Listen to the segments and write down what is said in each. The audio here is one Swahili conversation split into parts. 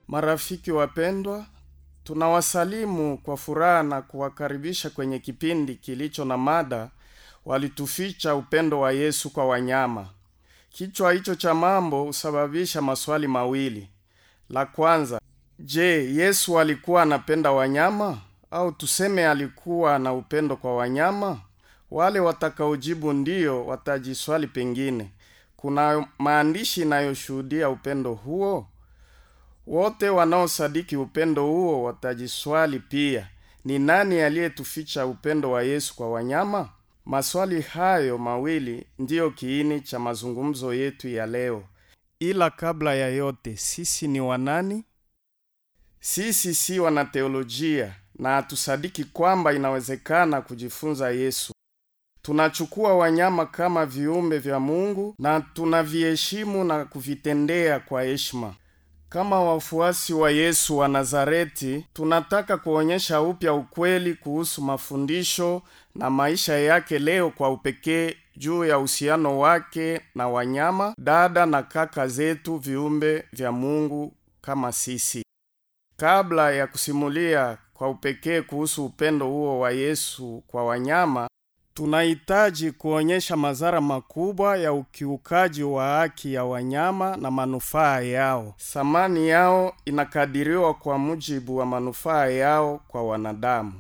Marafiki wapendwa, tunawasalimu kwa furaha na kuwakaribisha kwenye kipindi kilicho na mada walituficha upendo wa Yesu kwa wanyama. Kichwa hicho cha mambo husababisha maswali mawili. La kwanza, je, Yesu alikuwa anapenda wanyama? Au tuseme alikuwa na upendo kwa wanyama? Wale watakaojibu ndio watajiswali pengine, kuna maandishi yanayoshuhudia upendo huo? Wote wanaosadiki upendo huo watajiswali pia, ni nani aliyetuficha upendo wa Yesu kwa wanyama? Maswali hayo mawili ndiyo kiini cha mazungumzo yetu ya leo. Ila kabla ya yote, sisi ni wanani? Sisi si wanateolojia na hatusadiki kwamba inawezekana kujifunza Yesu. Tunachukua wanyama kama viumbe vya Mungu na tunaviheshimu na kuvitendea kwa heshima. Kama wafuasi wa Yesu wa Nazareti, tunataka kuonyesha upya ukweli kuhusu mafundisho na maisha yake leo kwa upekee juu ya uhusiano wake na wanyama, dada na kaka zetu, viumbe vya Mungu kama sisi. Kabla ya kusimulia kwa upekee kuhusu upendo huo wa Yesu kwa wanyama, tunahitaji kuonyesha madhara makubwa ya ukiukaji wa haki ya wanyama na manufaa yao. Thamani yao inakadiriwa kwa mujibu wa manufaa yao kwa wanadamu.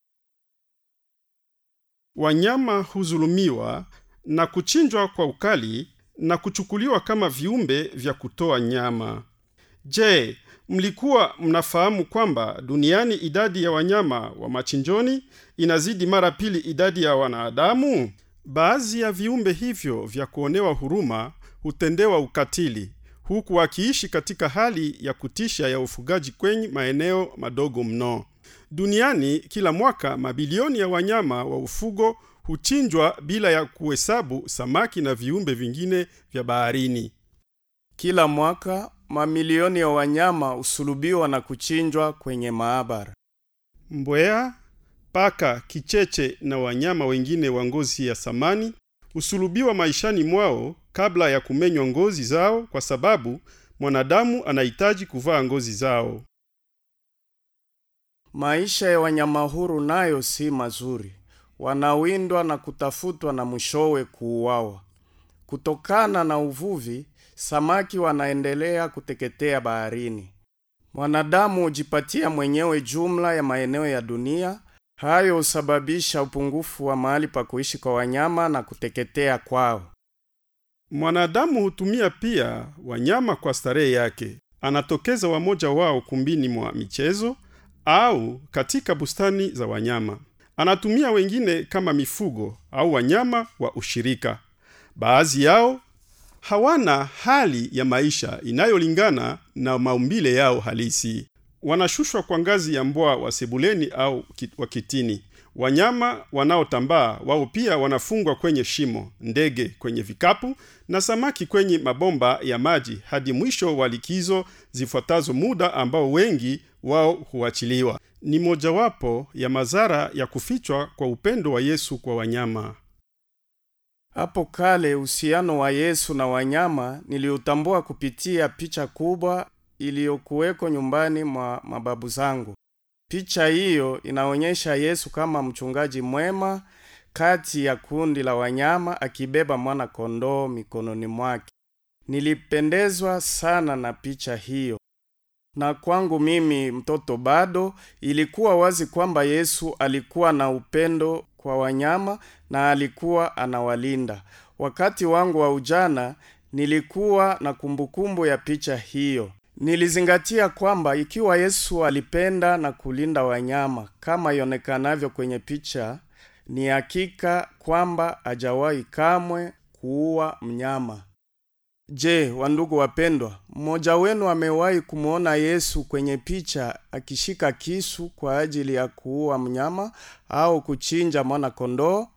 Wanyama huzulumiwa na kuchinjwa kwa ukali na kuchukuliwa kama viumbe vya kutoa nyama. Je, mlikuwa mnafahamu kwamba duniani idadi ya wanyama wa machinjoni inazidi mara pili idadi ya wanadamu? Baadhi ya viumbe hivyo vya kuonewa huruma hutendewa ukatili, huku wakiishi katika hali ya kutisha ya ufugaji kwenye maeneo madogo mno. Duniani kila mwaka mabilioni ya wanyama wa ufugo huchinjwa bila ya kuhesabu samaki na viumbe vingine vya baharini. Kila mwaka mamilioni ya wanyama husulubiwa na kuchinjwa kwenye maabara. Mbweha, paka, kicheche na wanyama wengine wa ngozi ya samani husulubiwa maishani mwao kabla ya kumenywa ngozi zao, kwa sababu mwanadamu anahitaji kuvaa ngozi zao. Maisha ya wanyama huru nayo si mazuri. Wanawindwa na kutafutwa na mwishowe kuuawa. Kutokana na uvuvi, samaki wanaendelea kuteketea baharini. Mwanadamu hujipatia mwenyewe jumla ya maeneo ya dunia. Hayo husababisha upungufu wa mahali pa kuishi kwa wanyama na kuteketea kwao. Mwanadamu hutumia pia wanyama kwa starehe yake. Anatokeza wamoja wao kumbini mwa michezo au katika bustani za wanyama. Anatumia wengine kama mifugo au wanyama wa ushirika. Baadhi yao hawana hali ya maisha inayolingana na maumbile yao halisi. Wanashushwa kwa ngazi ya mbwa wa sebuleni au wa kitini. Wanyama wanaotambaa wao pia wanafungwa kwenye shimo, ndege kwenye vikapu na samaki kwenye mabomba ya maji hadi mwisho wa likizo zifuatazo, muda ambao wengi wao huachiliwa. Ni mojawapo ya madhara ya kufichwa kwa upendo wa Yesu kwa wanyama. Hapo kale uhusiano wa Yesu na wanyama niliutambua kupitia picha kubwa iliyokuweko nyumbani mwa mababu zangu. Picha hiyo inaonyesha Yesu kama mchungaji mwema kati ya kundi la wanyama akibeba mwana kondoo mikononi mwake. Nilipendezwa sana na picha hiyo. Na kwangu mimi mtoto bado, ilikuwa wazi kwamba Yesu alikuwa na upendo kwa wanyama na alikuwa anawalinda. Wakati wangu wa ujana nilikuwa na kumbukumbu ya picha hiyo. Nilizingatia kwamba ikiwa Yesu alipenda na kulinda wanyama kama ionekanavyo kwenye picha, ni hakika kwamba hajawahi kamwe kuua mnyama. Je, wandugu wapendwa, mmoja wenu amewahi kumuona Yesu kwenye picha akishika kisu kwa ajili ya kuua mnyama au kuchinja mwana kondoo?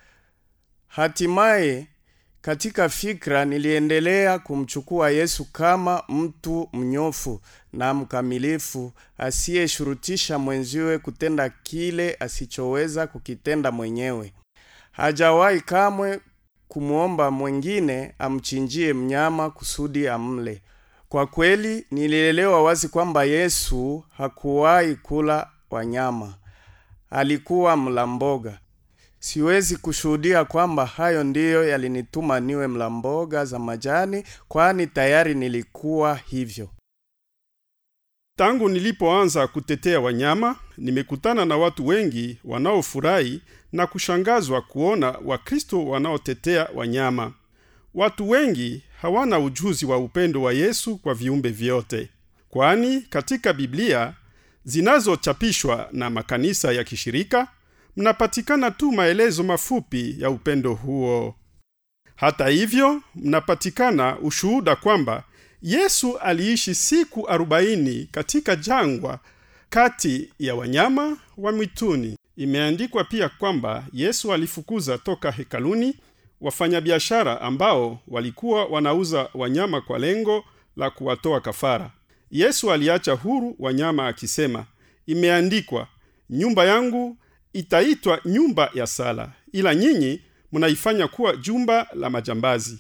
Hatimaye katika fikra niliendelea kumchukua Yesu kama mtu mnyofu na mkamilifu asiyeshurutisha mwenziwe kutenda kile asichoweza kukitenda mwenyewe. Hajawahi kamwe kumuomba mwingine amchinjie mnyama kusudi amle. Kwa kweli nilielewa wazi kwamba Yesu hakuwahi kula wanyama. Alikuwa mla mboga. Siwezi kushuhudia kwamba hayo ndiyo yalinituma niwe mla mboga za majani, kwani tayari nilikuwa hivyo. Tangu nilipoanza kutetea wanyama, nimekutana na watu wengi wanaofurahi na kushangazwa kuona Wakristo wanaotetea wanyama. Watu wengi hawana ujuzi wa upendo wa Yesu kwa viumbe vyote. Kwani katika Biblia zinazochapishwa na makanisa ya kishirika, mnapatikana tu maelezo mafupi ya upendo huo. Hata hivyo, mnapatikana ushuhuda kwamba Yesu aliishi siku 40 katika jangwa kati ya wanyama wa mwituni. Imeandikwa pia kwamba Yesu alifukuza toka hekaluni wafanyabiashara ambao walikuwa wanauza wanyama kwa lengo la kuwatoa kafara. Yesu aliacha huru wanyama akisema, imeandikwa, nyumba yangu itaitwa nyumba ya sala, ila nyinyi mnaifanya kuwa jumba la majambazi.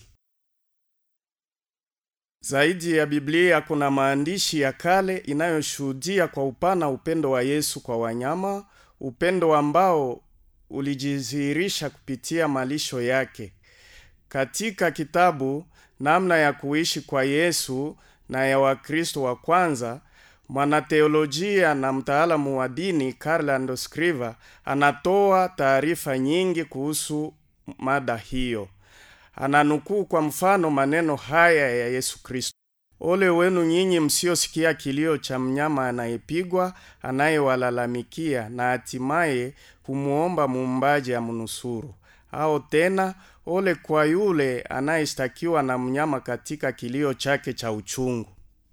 Zaidi ya Biblia kuna maandishi ya kale inayoshuhudia kwa upana upendo wa Yesu kwa wanyama, upendo ambao ulijidhihirisha kupitia malisho yake. Katika kitabu Namna ya Kuishi kwa Yesu na ya Wakristo wa Kwanza, mwanateolojia na mtaalamu wa dini Karl Scriva anatoa taarifa nyingi kuhusu mada hiyo. Ananukuu kwa mfano maneno haya ya Yesu Kristo: ole wenu nyinyi msiosikia kilio cha mnyama anayepigwa, anayewalalamikia na hatimaye kumuomba muumbaji amnusuru. Au tena, ole kwa yule anayeshtakiwa na mnyama katika kilio chake cha uchungu.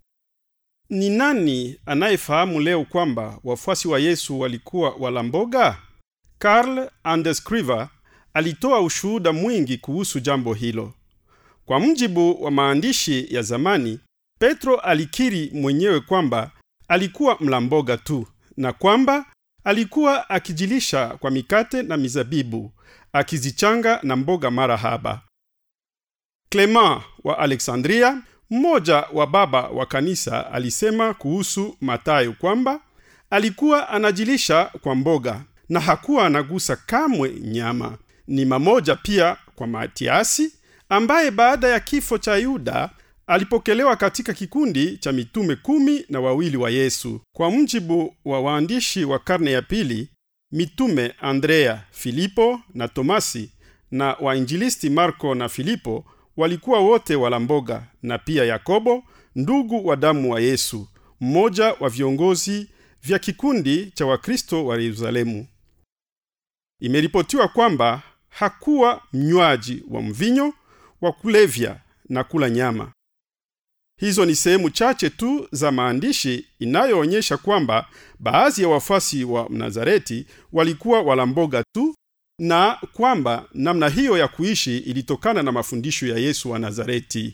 Ni nani anayefahamu leo kwamba wafuasi wa Yesu walikuwa wala mboga? Karl Scriva alitoa ushuhuda mwingi kuhusu jambo hilo. Kwa mujibu wa maandishi ya zamani, Petro alikiri mwenyewe kwamba alikuwa mla mboga tu, na kwamba alikuwa akijilisha kwa mikate na mizabibu, akizichanga na mboga mara haba. Clement wa Alexandria, mmoja wa baba wa kanisa, alisema kuhusu Mathayo kwamba alikuwa anajilisha kwa mboga na hakuwa anagusa kamwe nyama. Ni mamoja pia kwa Matiasi, ambaye baada ya kifo cha Yuda alipokelewa katika kikundi cha mitume 12 wa Yesu. Kwa mujibu wa waandishi wa karne ya pili, mitume Andrea, Filipo na Tomasi na wainjilisti Marko na Filipo walikuwa wote wala mboga, na pia Yakobo, ndugu wa damu wa Yesu, mmoja wa viongozi vya kikundi cha Wakristo wa Yerusalemu. Imeripotiwa kwamba hakuwa mnywaji wa mvinyo, wa kulevya na kula nyama. Hizo ni sehemu chache tu za maandishi inayoonyesha kwamba baadhi ya wafuasi wa Nazareti walikuwa wala mboga tu, na kwamba namna hiyo ya kuishi ilitokana na mafundisho ya Yesu wa Nazareti.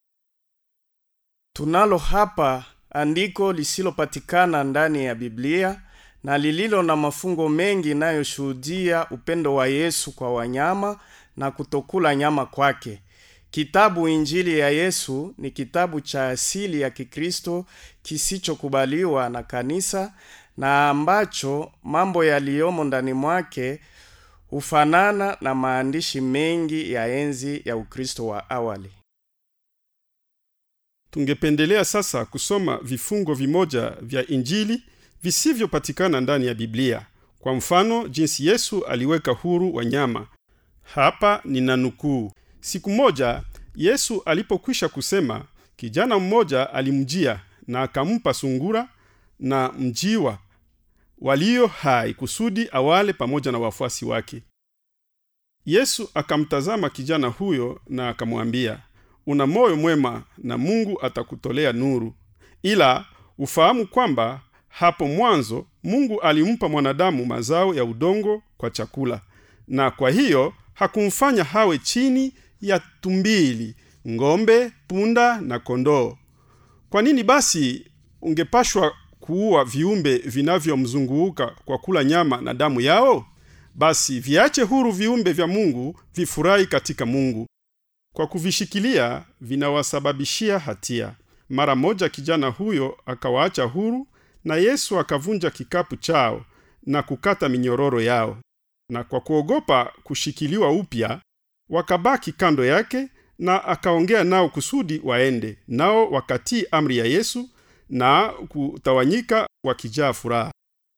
Tunalo hapa andiko lisilopatikana ndani ya Biblia na lililo na mafungo mengi inayoshuhudia upendo wa Yesu kwa wanyama na kutokula nyama kwake. Kitabu Injili ya Yesu ni kitabu cha asili ya Kikristo kisichokubaliwa na kanisa, na ambacho mambo yaliyomo ndani mwake hufanana na maandishi mengi ya enzi ya Ukristo wa awali. Tungependelea sasa kusoma vifungo vimoja vya Injili visivyopatikana ndani ya Biblia. Kwa mfano, jinsi Yesu aliweka huru wanyama. Hapa ninanukuu: siku moja Yesu alipokwisha kusema, kijana mmoja alimjia na akampa sungura na mjiwa walio hai kusudi awale pamoja na wafuasi wake. Yesu akamtazama kijana huyo na akamwambia, una moyo mwema na Mungu atakutolea nuru. Ila ufahamu kwamba hapo mwanzo Mungu alimpa mwanadamu mazao ya udongo kwa chakula, na kwa hiyo hakumfanya hawe chini ya tumbili, ngombe, punda na kondoo. Kwa nini basi ungepashwa kuua viumbe vinavyomzunguka kwa kula nyama na damu yao? Basi viache huru viumbe vya Mungu vifurahi katika Mungu. Kwa kuvishikilia vinawasababishia hatia. Mara moja kijana huyo akawaacha huru, na Yesu akavunja kikapu chao na kukata minyororo yao. Na kwa kuogopa kushikiliwa upya, wakabaki kando yake, na akaongea nao kusudi waende. Nao wakatii amri ya Yesu na kutawanyika wakijaa furaha.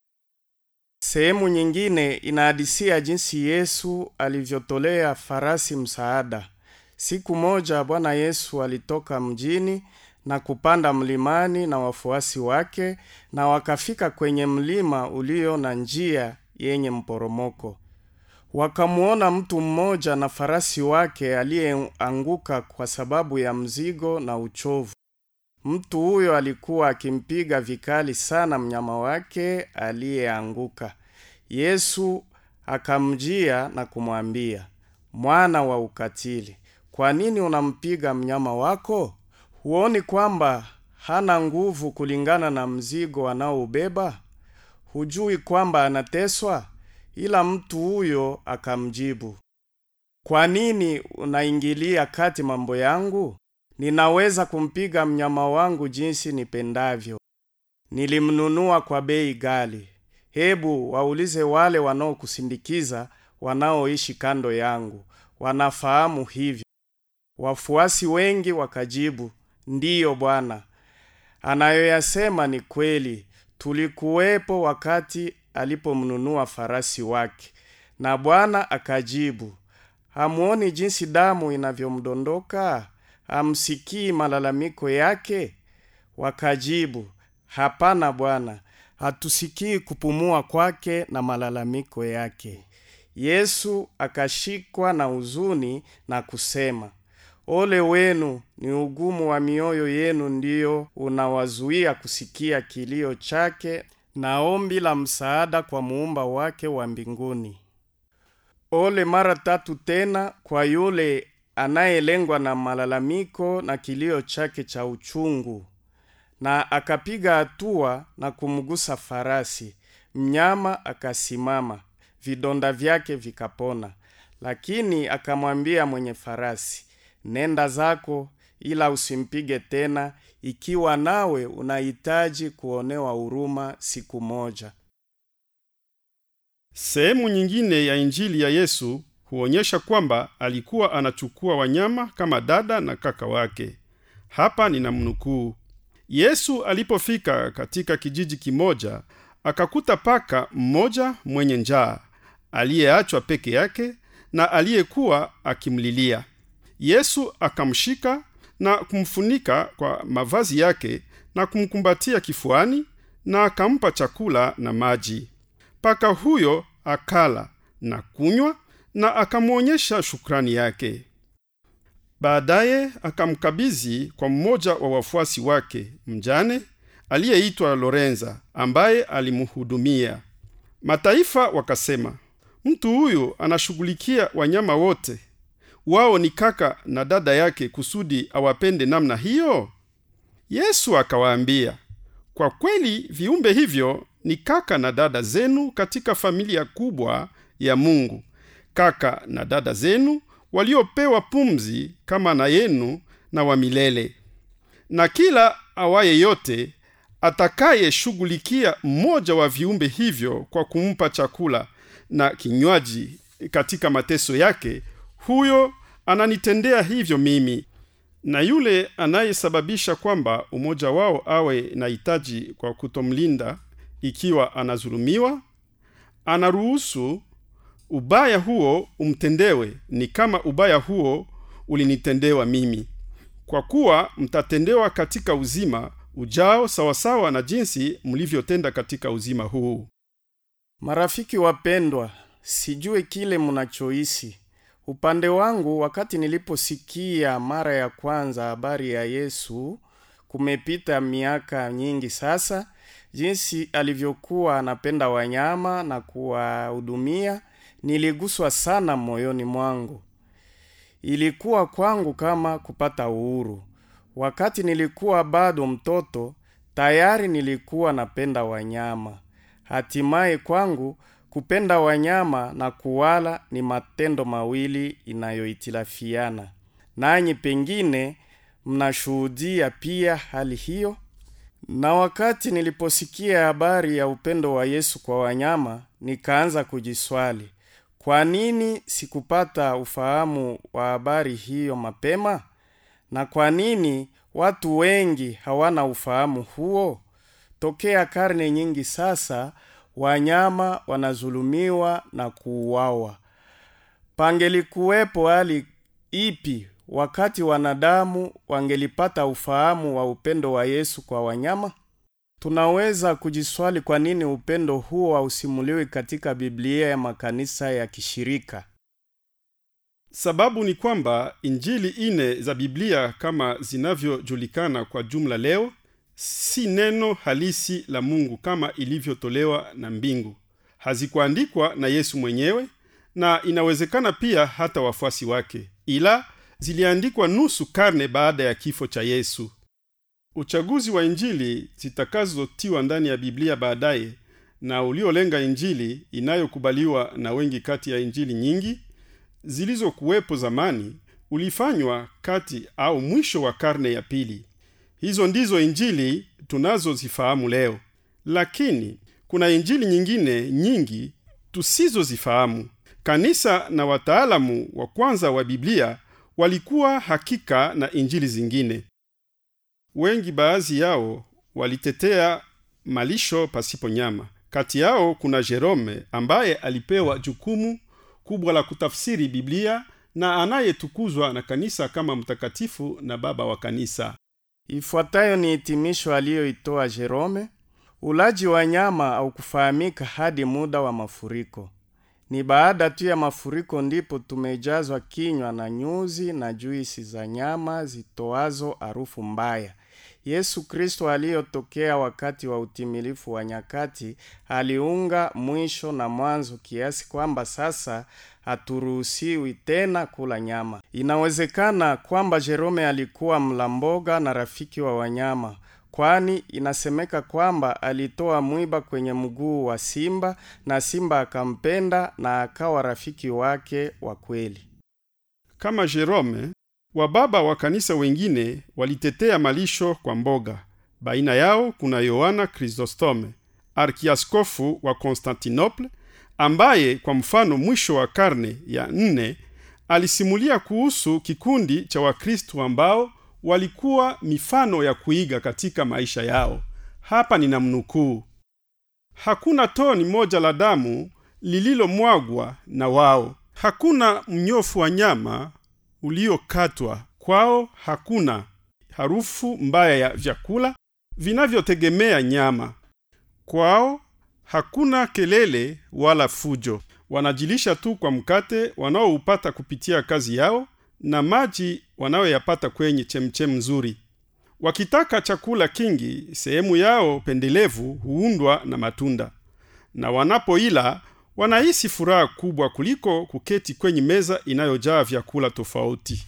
Sehemu nyingine inahadisia jinsi Yesu alivyotolea farasi msaada. Siku moja Bwana Yesu alitoka mjini na kupanda mlimani na wafuasi wake, na wakafika kwenye mlima ulio na njia yenye mporomoko. Wakamuona mtu mmoja na farasi wake aliyeanguka kwa sababu ya mzigo na uchovu. Mtu huyo alikuwa akimpiga vikali sana mnyama wake aliyeanguka. Yesu akamjia na kumwambia, "Mwana wa ukatili, kwa nini unampiga mnyama wako? Huoni kwamba hana nguvu kulingana na mzigo anaoubeba? Hujui kwamba anateswa?" Ila mtu huyo akamjibu, "Kwa nini unaingilia kati mambo yangu? Ninaweza kumpiga mnyama wangu jinsi nipendavyo. Nilimnunua kwa bei ghali. Hebu waulize wale wanaokusindikiza wanaoishi kando yangu, wanafahamu hivyo." Wafuasi wengi wakajibu, "Ndiyo Bwana, anayoyasema ni kweli. Tulikuwepo wakati alipomnunua farasi wake." Na Bwana akajibu, "Hamuoni jinsi damu inavyomdondoka? Hamsikii malalamiko yake?" Wakajibu, "Hapana Bwana, hatusikii kupumua kwake na malalamiko yake." Yesu akashikwa na huzuni na kusema, "Ole wenu, ni ugumu wa mioyo yenu ndio unawazuia kusikia kilio chake na ombi la msaada kwa muumba wake wa mbinguni." Ole mara tatu tena kwa yule anayelengwa na malalamiko na kilio chake cha uchungu. Na akapiga hatua na kumgusa farasi. Mnyama akasimama, vidonda vyake vikapona. Lakini akamwambia mwenye farasi, "Nenda zako, ila usimpige tena, ikiwa nawe unahitaji kuonewa huruma siku moja." Sehemu nyingine ya Injili ya Yesu huonyesha kwamba alikuwa anachukua wanyama kama dada na kaka wake. Hapa ninamnukuu. Yesu alipofika katika kijiji kimoja, akakuta paka mmoja mwenye njaa, aliyeachwa peke yake na aliyekuwa akimlilia. Yesu akamshika na kumfunika kwa mavazi yake na kumkumbatia kifuani na akampa chakula na maji. Paka huyo akala na kunywa na akamwonyesha shukrani yake. Baadaye akamkabidhi kwa mmoja wa wafuasi wake, mjane aliyeitwa Lorenza, ambaye alimhudumia. Mataifa wakasema, "Mtu huyu anashughulikia wanyama wote. Wao ni kaka na dada yake kusudi awapende namna hiyo?" Yesu akawaambia, "Kwa kweli viumbe hivyo ni kaka na dada zenu katika familia kubwa ya Mungu. Kaka na dada zenu waliopewa pumzi kama na yenu na wa milele. Na kila awaye yote atakaye shughulikia mmoja wa viumbe hivyo kwa kumpa chakula na kinywaji katika mateso yake, huyo ananitendea hivyo mimi. Na yule anayesababisha kwamba umoja wao awe na hitaji kwa kutomlinda ikiwa anazulumiwa, anaruhusu ubaya huo umtendewe, ni kama ubaya huo ulinitendewa mimi. Kwa kuwa mtatendewa katika uzima ujao sawasawa na jinsi mlivyotenda katika uzima huu." Marafiki wapendwa, sijui kile mnachohisi. Upande wangu, wakati niliposikia mara ya kwanza habari ya Yesu, kumepita miaka nyingi sasa, jinsi alivyokuwa anapenda wanyama na kuwahudumia, niliguswa sana moyoni mwangu. Ilikuwa kwangu kama kupata uhuru. Wakati nilikuwa bado mtoto, tayari nilikuwa napenda wanyama. Hatimaye kwangu, kupenda wanyama na kuwala ni matendo mawili inayohitilafiana. Nanyi pengine mnashuhudia pia hali hiyo? Na wakati niliposikia habari ya upendo wa Yesu kwa wanyama, nikaanza kujiswali, kwa nini sikupata ufahamu wa habari hiyo mapema? Na kwa nini watu wengi hawana ufahamu huo? Tokea karne nyingi sasa, wanyama wanazulumiwa na kuuawa. Pangelikuwepo hali ipi wakati wanadamu wangelipata ufahamu wa upendo wa Yesu kwa wanyama? Tunaweza kujiswali kwa nini upendo huo hausimuliwi katika Biblia ya makanisa ya kishirika. Sababu ni kwamba injili 4 za Biblia kama zinavyojulikana kwa jumla leo si neno halisi la Mungu kama ilivyotolewa na mbingu. Hazikuandikwa na Yesu mwenyewe na inawezekana pia hata wafuasi wake, ila ziliandikwa nusu karne baada ya kifo cha Yesu. Uchaguzi wa injili zitakazotiwa ndani ya Biblia baadaye na uliolenga injili inayokubaliwa na wengi kati ya injili nyingi zilizokuwepo zamani ulifanywa kati au mwisho wa karne ya pili. Hizo ndizo injili tunazozifahamu leo. Lakini kuna injili nyingine nyingi tusizozifahamu. Kanisa na wataalamu wa kwanza wa Biblia walikuwa hakika na injili zingine. Wengi baadhi yao walitetea malisho pasipo nyama. Kati yao kuna Jerome ambaye alipewa jukumu kubwa la kutafsiri Biblia na anayetukuzwa na kanisa kama mtakatifu na baba wa kanisa. Ifuatayo ni hitimisho aliyoitoa Jerome. Ulaji wa nyama au kufahamika hadi muda wa mafuriko. Ni baada tu ya mafuriko ndipo tumejazwa kinywa na nyuzi na juisi za nyama zitoazo harufu mbaya. Yesu Kristo aliyotokea wakati wa utimilifu wa nyakati aliunga mwisho na mwanzo kiasi kwamba sasa haturuhusiwi tena kula nyama. Inawezekana kwamba Jerome alikuwa mla mboga na rafiki wa wanyama, kwani inasemeka kwamba alitoa mwiba kwenye mguu wa simba na simba akampenda na akawa rafiki wake wa kweli. Kama Jerome, wababa wa kanisa wengine walitetea malisho kwa mboga. Baina yao kuna Yohana Chrysostome, arkiaskofu wa Konstantinople, ambaye kwa mfano mwisho wa karne ya 4 alisimulia kuhusu kikundi cha Wakristo ambao walikuwa mifano ya kuiga katika maisha yao. Hapa ninamnukuu: hakuna toni moja la damu lililomwagwa na wao, hakuna mnyofu wa nyama uliokatwa kwao, hakuna harufu mbaya ya vyakula vinavyotegemea nyama kwao, hakuna kelele wala fujo. Wanajilisha tu kwa mkate wanaoupata kupitia kazi yao na maji wanayoyapata kwenye chemchem nzuri. Wakitaka chakula kingi, sehemu yao pendelevu huundwa na matunda, na wanapoila wanahisi furaha kubwa kuliko kuketi kwenye meza inayojaa vyakula tofauti.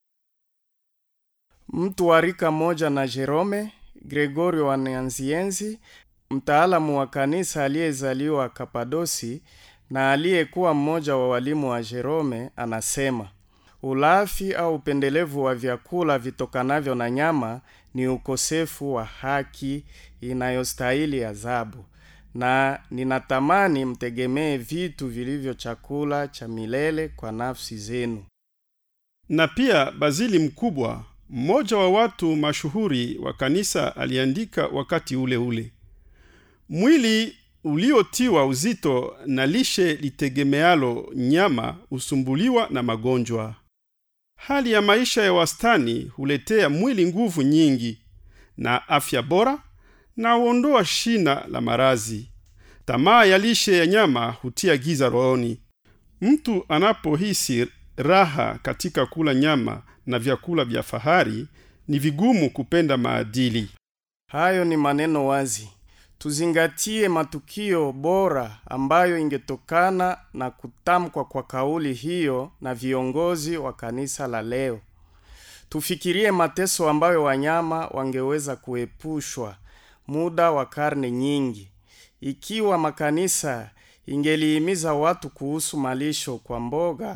Mtu wa rika moja na Jerome, Gregorio wa Nazianzi, mtaalamu wa kanisa aliyezaliwa Kapadosi na aliyekuwa mmoja wa walimu wa Jerome, anasema ulafi au upendelevu wa vyakula vitokanavyo na nyama ni ukosefu wa haki inayostahili adhabu, na ninatamani mtegemee vitu vilivyo chakula cha milele kwa nafsi zenu. Na pia Bazili Mkubwa, mmoja wa watu mashuhuri wa kanisa, aliandika wakati ule ule: mwili uliotiwa uzito na lishe litegemealo nyama usumbuliwa na magonjwa. Hali ya maisha ya wastani huletea mwili nguvu nyingi na afya bora na huondoa shina la marazi. Tamaa ya lishe ya nyama hutia giza rohoni. Mtu anapohisi raha katika kula nyama na vyakula vya fahari, ni vigumu kupenda maadili. Hayo ni maneno wazi. Tuzingatie matukio bora ambayo ingetokana na kutamkwa kwa kauli hiyo na viongozi wa kanisa la leo. Tufikirie mateso ambayo wanyama wangeweza kuepushwa muda wa karne nyingi. Ikiwa makanisa ingelihimiza watu kuhusu malisho kwa mboga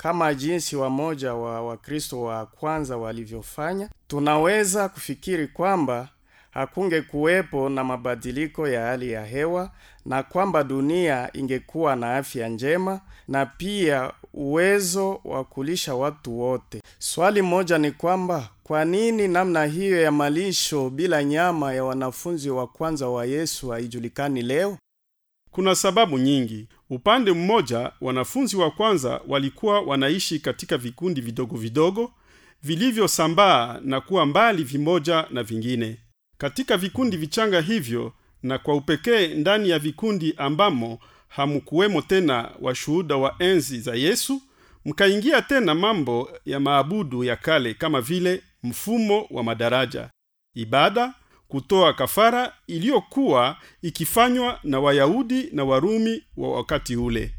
kama jinsi wamoja wa Wakristo wa kwanza walivyofanya, tunaweza kufikiri kwamba hakunge kuwepo na mabadiliko ya hali ya hewa na kwamba dunia ingekuwa na afya njema na pia uwezo wa kulisha watu wote. Swali moja ni kwamba kwa nini namna hiyo ya malisho bila nyama ya wanafunzi wa kwanza wa Yesu haijulikani leo? Kuna sababu nyingi. Upande mmoja, wanafunzi wa kwanza walikuwa wanaishi katika vikundi vidogo vidogo vilivyosambaa na kuwa mbali vimoja na vingine. Katika vikundi vichanga hivyo, na kwa upekee ndani ya vikundi ambamo hamkuwemo tena washuhuda wa enzi za Yesu, mkaingia tena mambo ya maabudu ya kale kama vile mfumo wa madaraja, ibada, kutoa kafara iliyokuwa ikifanywa na Wayahudi na Warumi wa wakati ule.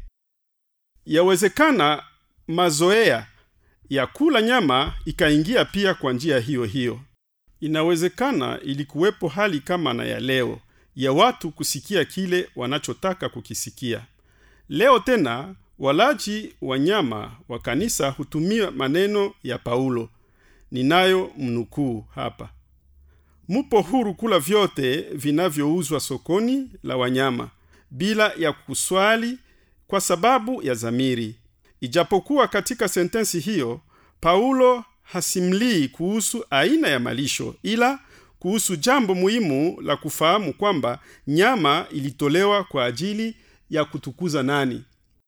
Yawezekana mazoea ya kula nyama ikaingia pia kwa njia hiyo hiyo. Inawezekana ilikuwepo hali kama na ya leo, ya watu kusikia kile wanachotaka kukisikia. Leo tena walaji wa nyama wa kanisa hutumia maneno ya Paulo. Ninayo mnukuu hapa: mupo huru kula vyote vinavyouzwa sokoni la wanyama, bila ya kuswali kwa sababu ya dhamiri. Ijapokuwa katika sentensi hiyo Paulo hasimlii kuhusu aina ya malisho, ila kuhusu jambo muhimu la kufahamu kwamba nyama ilitolewa kwa ajili ya kutukuza nani.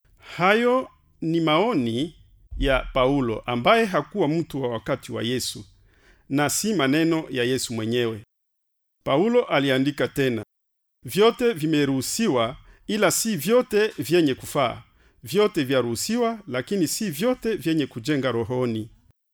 Hayo ni maoni ya Paulo ambaye hakuwa mtu wa wakati wa Yesu, na si maneno ya Yesu mwenyewe. Paulo aliandika tena, vyote vimeruhusiwa ila si vyote vyenye kufaa. Vyote vyaruhusiwa lakini si vyote vyenye kujenga rohoni.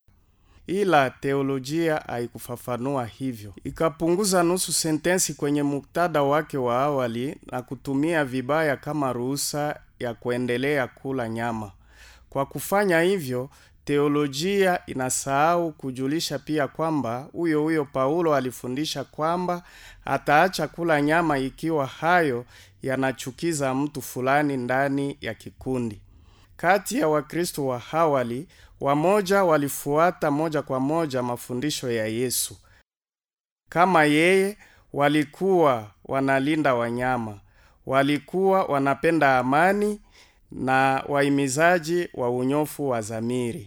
Ila teolojia haikufafanua hivyo. Ikapunguza nusu sentensi kwenye muktadha wake wa awali na kutumia vibaya kama ruhusa ya kuendelea kula nyama. Kwa kufanya hivyo, teolojia inasahau kujulisha pia kwamba huyo Paulo alifundisha kwamba ataacha kula nyama ikiwa hayo yanachukiza mtu fulani ndani ya kikundi. Kati ya Wakristo wa awali, wamoja walifuata moja kwa moja mafundisho ya Yesu. Kama yeye, walikuwa wanalinda wanyama, walikuwa wanapenda amani na wahimizaji wa unyofu wa dhamiri.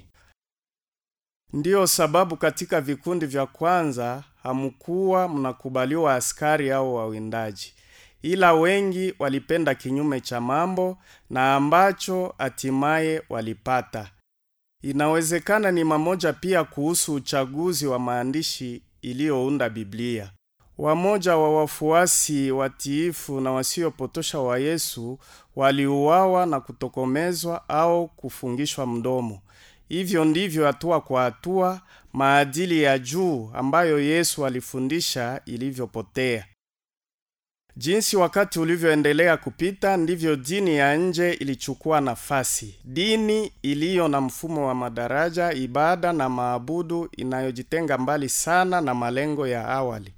Ndiyo sababu katika vikundi vya kwanza hamkuwa mnakubaliwa askari au wawindaji, ila wengi walipenda kinyume cha mambo na ambacho hatimaye walipata. Inawezekana ni mamoja pia kuhusu uchaguzi wa maandishi iliyounda Biblia. Wamoja wa wafuasi watiifu na wasiopotosha wa Yesu waliuawa na kutokomezwa au kufungishwa mdomo. Hivyo ndivyo hatua kwa hatua maadili ya juu ambayo Yesu alifundisha ilivyopotea. Jinsi wakati ulivyoendelea kupita, ndivyo dini ya nje ilichukua nafasi. Dini iliyo na mfumo wa madaraja, ibada na maabudu inayojitenga mbali sana na malengo ya awali.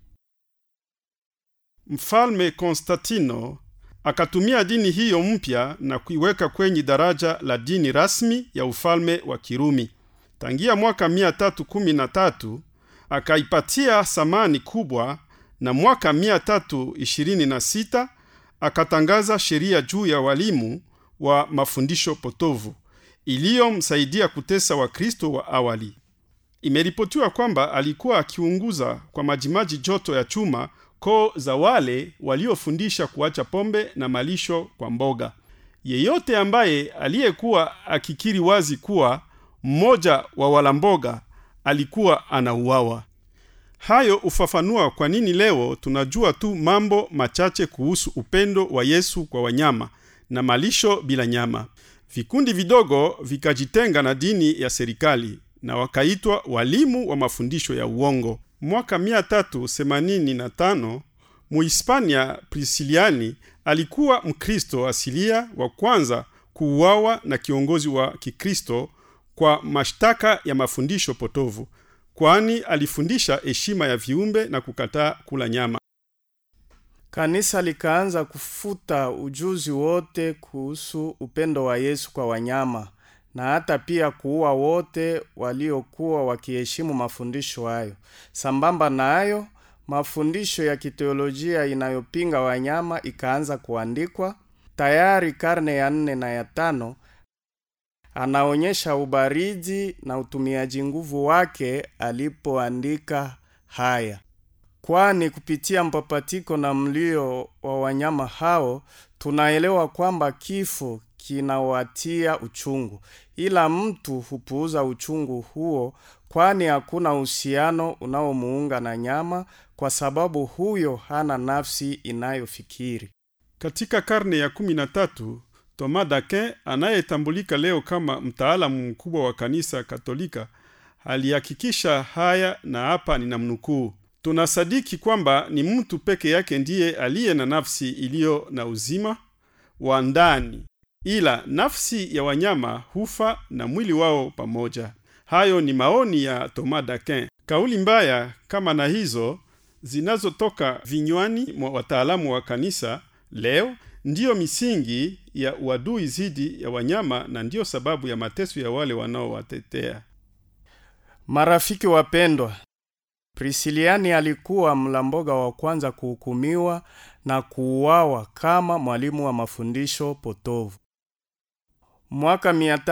Mfalme Konstantino akatumia dini hiyo mpya na kuiweka kwenye daraja la dini rasmi ya ufalme wa Kirumi. Tangia mwaka 313 akaipatia thamani kubwa, na mwaka 326 akatangaza sheria juu ya walimu wa mafundisho potovu iliyomsaidia kutesa Wakristo wa awali. Imeripotiwa kwamba alikuwa akiunguza kwa majimaji joto ya chuma koo za wale waliofundisha kuacha pombe na malisho kwa mboga. Yeyote ambaye aliyekuwa akikiri wazi kuwa mmoja wa wala mboga alikuwa anauawa. Hayo ufafanua kwa nini leo tunajua tu mambo machache kuhusu upendo wa Yesu kwa wanyama na malisho bila nyama. Vikundi vidogo vikajitenga na dini ya serikali na wakaitwa walimu wa mafundisho ya uongo. Mwaka 385 Muhispania Prisciliani alikuwa Mkristo asilia wa kwanza kuuawa na kiongozi wa Kikristo kwa mashtaka ya mafundisho potovu, kwani alifundisha heshima ya viumbe na kukataa kula nyama. Kanisa likaanza kufuta ujuzi wote kuhusu upendo wa Yesu kwa wanyama na hata pia kuua wote waliokuwa wakiheshimu mafundisho hayo. Sambamba na hayo, mafundisho ya kiteolojia inayopinga wanyama ikaanza kuandikwa. Tayari karne ya 4 na ya 5 anaonyesha ubaridi na utumiaji nguvu wake alipoandika haya. Kwani kupitia mpapatiko na mlio wa wanyama hao, tunaelewa kwamba kifo kinawatia uchungu. Ila mtu hupuuza uchungu huo, kwani hakuna uhusiano unaomuunga na nyama, kwa sababu huyo hana nafsi inayofikiri. Katika karne ya 13, Thomas d'Aquin, anayetambulika leo kama mtaalamu mkubwa wa kanisa Katolika, alihakikisha haya, na hapa ninamnukuu: tunasadiki kwamba ni mtu peke yake ndiye aliye na nafsi iliyo na uzima wa ndani, ila nafsi ya wanyama hufa na mwili wao pamoja. Hayo ni maoni ya Thomas d'Aquin. Kauli mbaya kama na hizo zinazotoka vinywani mwa wataalamu wa kanisa leo ndiyo misingi ya uadui zidi ya wanyama, na ndiyo sababu ya mateso ya wale wanaowatetea. Marafiki wapendwa, Prisciliani alikuwa mlamboga wa kwanza kuhukumiwa na kuuawa kama mwalimu wa mafundisho potovu. Mwaka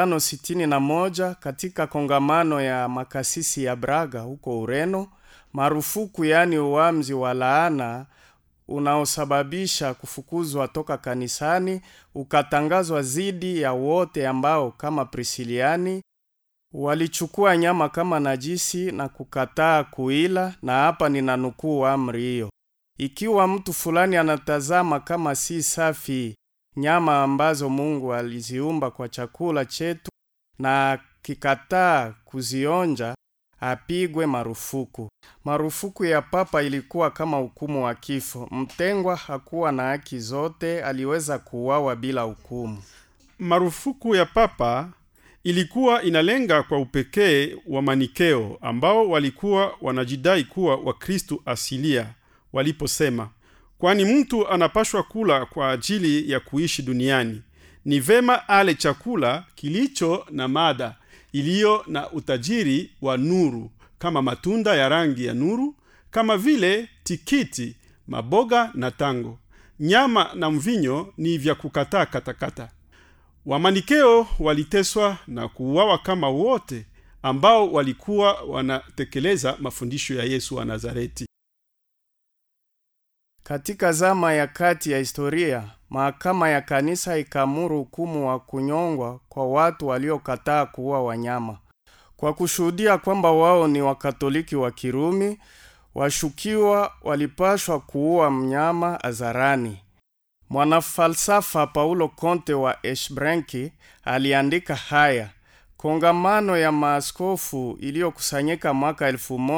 561 katika kongamano ya makasisi ya Braga huko Ureno, marufuku yani uamuzi wa laana unaosababisha kufukuzwa toka kanisani ukatangazwa zidi ya wote ambao kama Prisciliani walichukua nyama kama najisi na kukataa kuila. Na hapa ninanukuu amri hiyo: ikiwa mtu fulani anatazama kama si safi nyama ambazo Mungu aliziumba kwa chakula chetu na kikataa kuzionja, apigwe marufuku. Marufuku ya papa ilikuwa kama hukumu wa kifo. Mtengwa hakuwa na haki zote, aliweza kuuawa bila hukumu. Marufuku ya papa ilikuwa inalenga kwa upekee wa Manikeo ambao walikuwa wanajidai kuwa Wakristo asilia, waliposema, kwani mtu anapashwa kula kwa ajili ya kuishi duniani, ni vema ale chakula kilicho na mada iliyo na utajiri wa nuru, kama matunda ya rangi ya nuru, kama vile tikiti, maboga na tango. Nyama na mvinyo ni vya kukataa katakata. Wamanikeo waliteswa na kuuawa kama wote ambao walikuwa wanatekeleza mafundisho ya Yesu wa Nazareti. Katika zama ya kati ya historia, mahakama ya kanisa ikamuru hukumu wa kunyongwa kwa watu waliokataa kuua wanyama. Kwa kushuhudia kwamba wao ni Wakatoliki wa Kirumi, washukiwa walipashwa kuua mnyama hadharani. Mwanafalsafa Paulo Conte wa Eshbrenki aliandika haya: kongamano ya maaskofu iliyokusanyika mwaka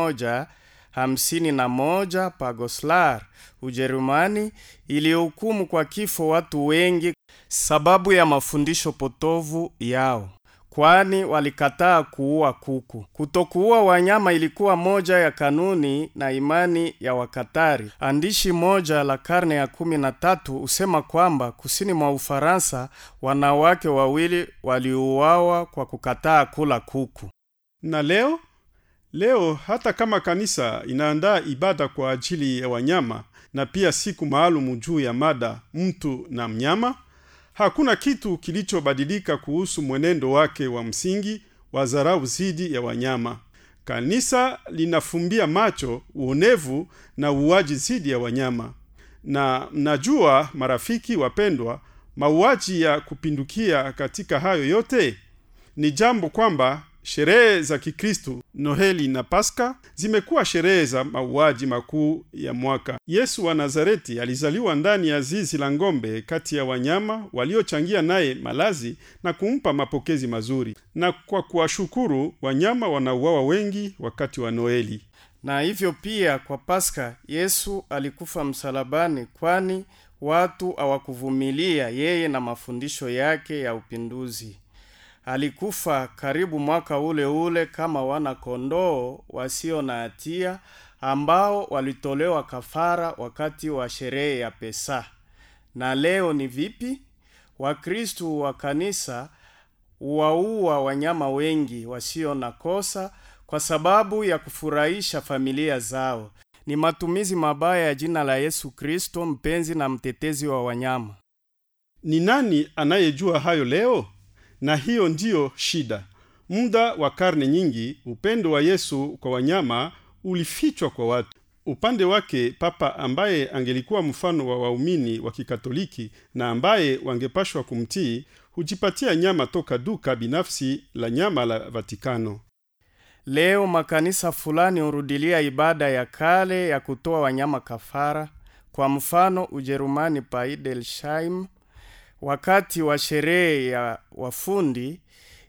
1151 pa Goslar, Ujerumani, ilihukumu kwa kifo watu wengi sababu ya mafundisho potovu yao, kwani walikataa kuua kuku. Kutokuua wanyama ilikuwa moja ya kanuni na imani ya Wakatari. Andishi moja la karne ya 13 usema kwamba kusini mwa Ufaransa wanawake wawili waliuawa kwa kukataa kula kuku. Na leo hata kama kanisa inaandaa ibada kwa ajili ya wanyama na pia siku maalumu juu ya mada mtu na mnyama, hakuna kitu kilichobadilika kuhusu mwenendo wake wa msingi wa dharau zidi ya wanyama. Kanisa linafumbia macho uonevu na uuaji zidi ya wanyama. Na mnajua marafiki wapendwa, mauaji ya kupindukia katika hayo yote ni jambo kwamba sherehe za Kikristo, Noheli na Pasaka, zimekuwa sherehe za mauaji makuu ya mwaka. Yesu wa Nazareti alizaliwa ndani ya zizi la ngombe kati ya wanyama waliochangia naye malazi na kumpa mapokezi mazuri. Na kwa kuwashukuru, wanyama wanauawa wengi wakati wa Noeli. Na hivyo pia kwa Pasaka Yesu alikufa msalabani, kwani watu hawakuvumilia yeye na mafundisho yake ya upinduzi. Alikufa karibu mwaka ule ule kama wana kondoo wasio na hatia ambao walitolewa kafara wakati wa sherehe ya Pesa. Na leo ni vipi? Wakristo wa kanisa huwaua wanyama wengi wasio na kosa kwa sababu ya kufurahisha familia zao. Ni matumizi mabaya ya jina la Yesu Kristo, mpenzi na mtetezi wa wanyama. Ni nani anayejua hayo leo? Na hiyo ndiyo shida. Muda wa karne nyingi, upendo wa Yesu kwa wanyama ulifichwa kwa watu. Upande wake, Papa ambaye angelikuwa mfano wa waumini wa Kikatoliki na ambaye wangepashwa kumtii, hujipatia nyama toka duka binafsi la nyama la Vatikano. Leo makanisa fulani hurudilia ibada ya kale ya kutoa wanyama kafara. Kwa mfano, Ujerumani pa Hildesheim, wakati wa sherehe ya wafundi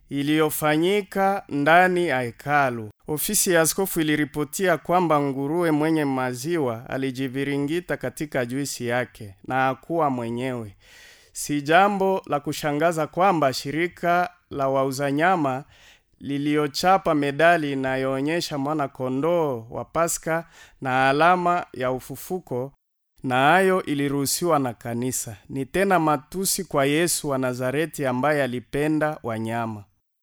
iliyofanyika ndani ya hekalu, ofisi ya askofu iliripotia kwamba nguruwe mwenye maziwa alijiviringita katika juisi yake na hakuwa mwenyewe. Si jambo la kushangaza kwamba shirika la wauza nyama liliochapa medali inayoonyesha mwana kondoo wa Pasaka na alama ya ufufuko, na hayo iliruhusiwa na kanisa. Ni tena matusi kwa Yesu wa Nazareti ambaye alipenda wanyama.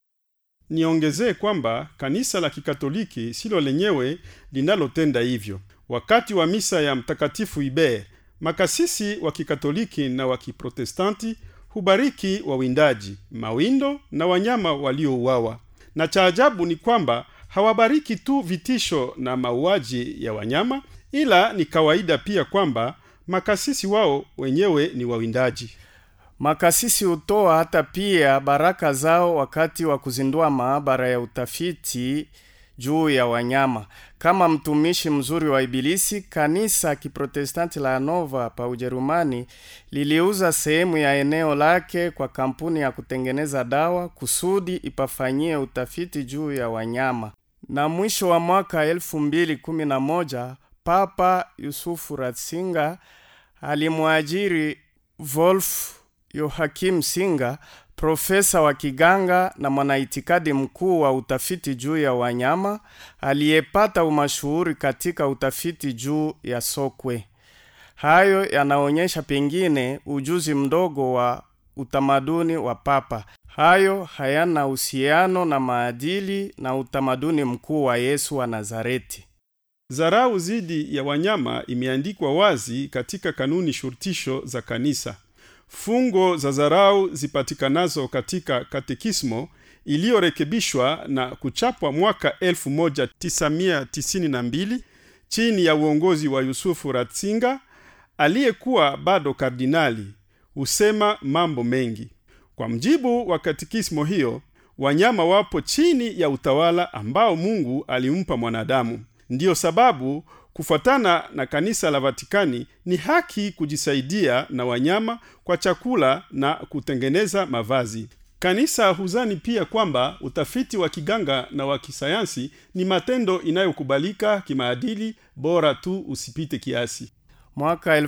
Niongezee kwamba kanisa la Kikatoliki silo lenyewe linalotenda hivyo. Wakati wa misa ya Mtakatifu Ibe, makasisi wa Kikatoliki na wa Kiprotestanti hubariki wawindaji, mawindo na wanyama waliouawa. Na cha ajabu ni kwamba hawabariki tu vitisho na mauaji ya wanyama, ila ni kawaida pia kwamba makasisi wao wenyewe ni wawindaji. Makasisi hutoa hata pia baraka zao wakati wa kuzindua maabara ya utafiti juu ya wanyama. Kama mtumishi mzuri wa Ibilisi, kanisa Kiprotestanti la Nova pa Ujerumani liliuza sehemu ya eneo lake kwa kampuni ya kutengeneza dawa kusudi ipafanyie utafiti juu ya wanyama. Na mwisho wa mwaka 2011, Papa Yusufu Ratzinger alimwajiri Wolf Joachim Singer, profesa wa kiganga na mwanaitikadi mkuu wa utafiti juu ya wanyama, aliyepata umashuhuri katika utafiti juu ya sokwe. Hayo yanaonyesha pengine ujuzi mdogo wa utamaduni wa Papa. Hayo hayana uhusiano na maadili na utamaduni mkuu wa Yesu wa Nazareti. Dharau dhidi ya wanyama imeandikwa wazi katika kanuni shurutisho za kanisa. Fungo za dharau zipatikanazo katika katekismo iliyorekebishwa na kuchapwa mwaka 1992 chini ya uongozi wa Yusufu Ratzinger aliyekuwa bado kardinali, husema mambo mengi. Kwa mjibu wa katekismo hiyo, wanyama wapo chini ya utawala ambao Mungu alimpa mwanadamu. Ndiyo sababu kufuatana na kanisa la Vatikani ni haki kujisaidia na wanyama kwa chakula na kutengeneza mavazi. Kanisa huzani pia kwamba utafiti wa kiganga na wa kisayansi ni matendo inayokubalika kimaadili, bora tu usipite kiasi. Mwaka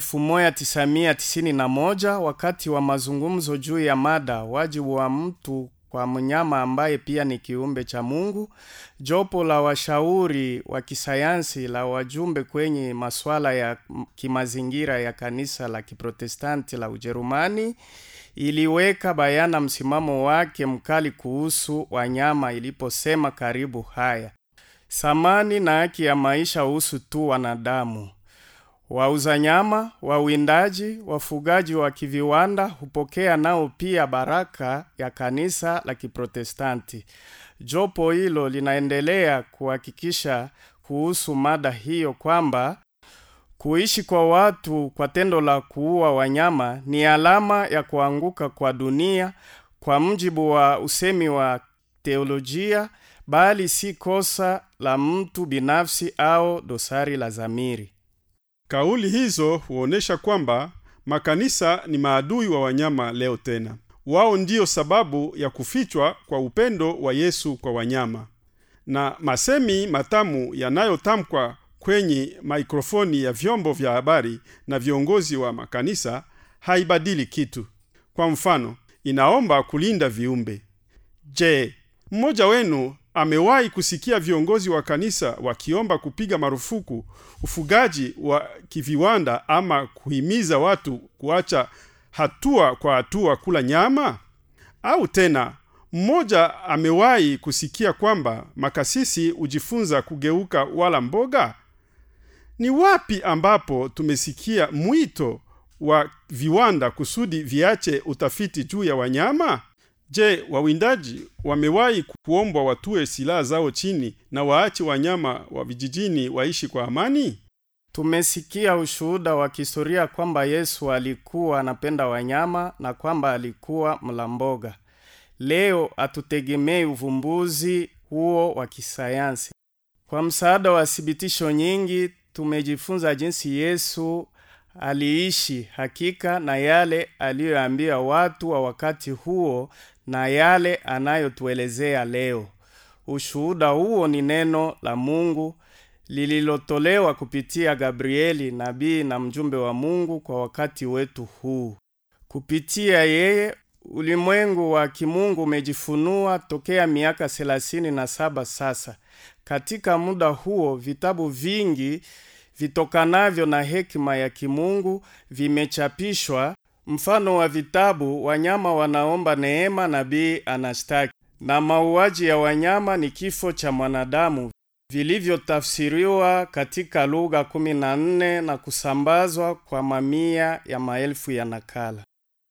1991, wakati wa mazungumzo juu ya mada wajibu wa mtu kwa mnyama ambaye pia ni kiumbe cha Mungu, jopo la washauri wa kisayansi la wajumbe kwenye masuala ya kimazingira ya kanisa la Kiprotestanti la Ujerumani iliweka bayana msimamo wake mkali kuhusu wanyama iliposema karibu haya: samani na haki ya maisha husu tu wanadamu. Wauza nyama, wawindaji, wafugaji wa kiviwanda hupokea nao pia baraka ya kanisa la Kiprotestanti. Jopo hilo linaendelea kuhakikisha kuhusu mada hiyo kwamba kuishi kwa watu kwa tendo la kuua wanyama ni alama ya kuanguka kwa dunia kwa mujibu wa usemi wa teolojia, bali si kosa la mtu binafsi au dosari la dhamiri. Kauli hizo huonesha kwamba makanisa ni maadui wa wanyama leo tena. Wao ndio sababu ya kufichwa kwa upendo wa Yesu kwa wanyama. Na masemi matamu yanayotamkwa kwenye mikrofoni ya vyombo vya habari na viongozi wa makanisa haibadili kitu. Kwa mfano, inaomba kulinda viumbe. Je, mmoja wenu amewahi kusikia viongozi wa kanisa wakiomba kupiga marufuku ufugaji wa kiviwanda ama kuhimiza watu kuacha hatua kwa hatua kula nyama? Au tena Mmoja amewahi kusikia kwamba makasisi hujifunza kugeuka wala mboga? Ni wapi ambapo tumesikia mwito wa viwanda kusudi viache utafiti juu ya wanyama? Je, wawindaji wamewahi kuombwa watue silaha zao chini na waache wanyama wa vijijini waishi kwa amani? Tumesikia ushuhuda wa kihistoria kwamba Yesu alikuwa anapenda wanyama na kwamba alikuwa mla mboga. Leo hatutegemei uvumbuzi huo wa kisayansi. Kwa msaada wa thibitisho nyingi, tumejifunza jinsi Yesu aliishi hakika na yale aliyoambia watu wa wakati huo na yale anayotuelezea leo. Ushuhuda huo ni neno la Mungu lililotolewa kupitia Gabrieli, nabii na mjumbe wa Mungu kwa wakati wetu huu. Kupitia yeye, ulimwengu wa kimungu umejifunua tokea miaka 37 sasa. Katika muda huo, vitabu vingi vitokanavyo na hekima ya kimungu vimechapishwa. Mfano wa vitabu, wanyama wanaomba neema, nabii anashtaki, na mauaji ya wanyama ni kifo cha mwanadamu, vilivyotafsiriwa katika lugha 14 na kusambazwa kwa mamia ya maelfu ya nakala.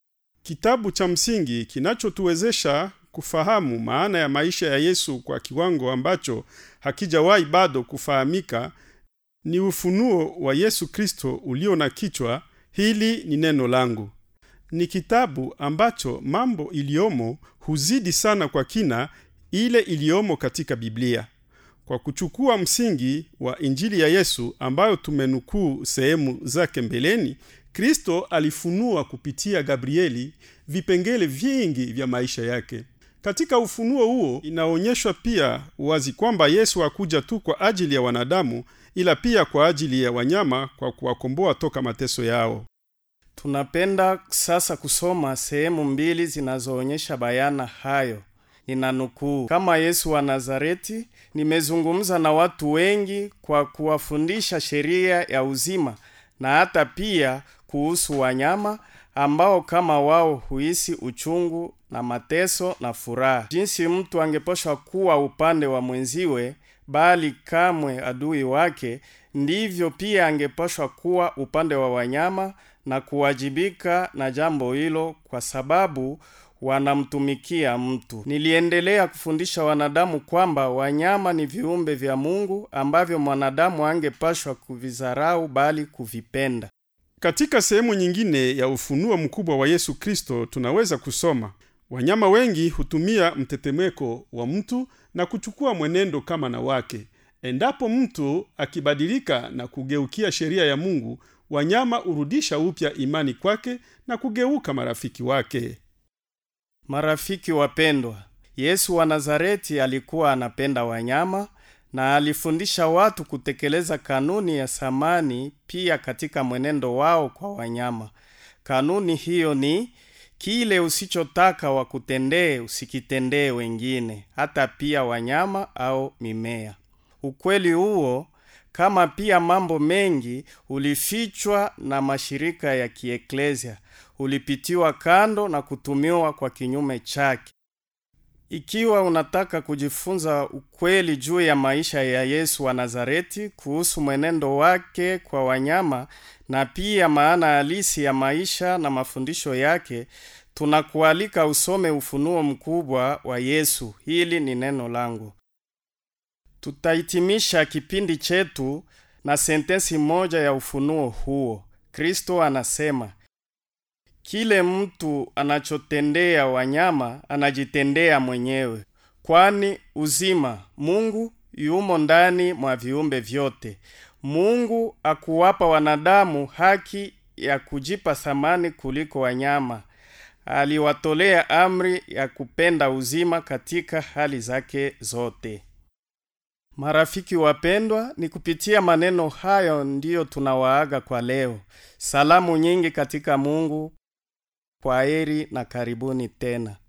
Kitabu cha msingi kinachotuwezesha kufahamu maana ya maisha ya Yesu kwa kiwango ambacho hakijawahi bado kufahamika ni Ufunuo wa Yesu Kristo ulio na kichwa, hili ni neno langu. Ni kitabu ambacho mambo iliyomo huzidi sana kwa kina ile iliyomo katika Biblia. Kwa kuchukua msingi wa Injili ya Yesu ambayo tumenukuu sehemu zake mbeleni, Kristo alifunua kupitia Gabrieli vipengele vingi vya maisha yake. Katika ufunuo huo inaonyeshwa pia wazi kwamba Yesu hakuja tu kwa ajili ya wanadamu, ila pia kwa ajili ya wanyama kwa kuwakomboa toka mateso yao. Tunapenda sasa kusoma sehemu mbili zinazoonyesha bayana hayo. Ninanukuu: kama Yesu wa Nazareti, nimezungumza na watu wengi kwa kuwafundisha sheria ya uzima na hata pia kuhusu wanyama ambao kama wao huisi uchungu na mateso na furaha. Jinsi mtu angepashwa kuwa upande wa mwenziwe bali kamwe adui wake, ndivyo pia angepashwa kuwa upande wa wanyama na kuwajibika na jambo hilo kwa sababu wanamtumikia mtu. Niliendelea kufundisha wanadamu kwamba wanyama ni viumbe vya Mungu ambavyo mwanadamu angepashwa kuvizarau bali kuvipenda. Katika sehemu nyingine ya ufunuo mkubwa wa Yesu Kristo tunaweza kusoma, wanyama wengi hutumia mtetemeko wa mtu na kuchukua mwenendo kama na wake. Endapo mtu akibadilika na kugeukia sheria ya Mungu, wanyama urudisha upya imani kwake na kugeuka marafiki wake. Marafiki wapendwa, Yesu wa Nazareti alikuwa anapenda wanyama na alifundisha watu kutekeleza kanuni ya samani pia katika mwenendo wao kwa wanyama. Kanuni hiyo ni kile usichotaka wakutendee usikitendee wengine, hata pia wanyama au mimea. Ukweli huo, kama pia mambo mengi, ulifichwa na mashirika ya kieklesia, ulipitiwa kando na kutumiwa kwa kinyume chake. Ikiwa unataka kujifunza ukweli juu ya maisha ya Yesu wa Nazareti kuhusu mwenendo wake kwa wanyama na pia maana halisi ya maisha na mafundisho yake, tunakualika usome ufunuo mkubwa wa Yesu. Hili ni neno langu. Tutahitimisha kipindi chetu na sentensi moja ya ufunuo huo. Kristo anasema, kile mtu anachotendea wanyama anajitendea mwenyewe, kwani uzima Mungu yumo ndani mwa viumbe vyote. Mungu akuwapa wanadamu haki ya kujipa thamani kuliko wanyama. Aliwatolea amri ya kupenda uzima katika hali zake zote. Marafiki wapendwa, ni kupitia maneno hayo ndiyo tunawaaga kwa leo. Salamu nyingi katika Mungu. Kwaheri na karibuni tena.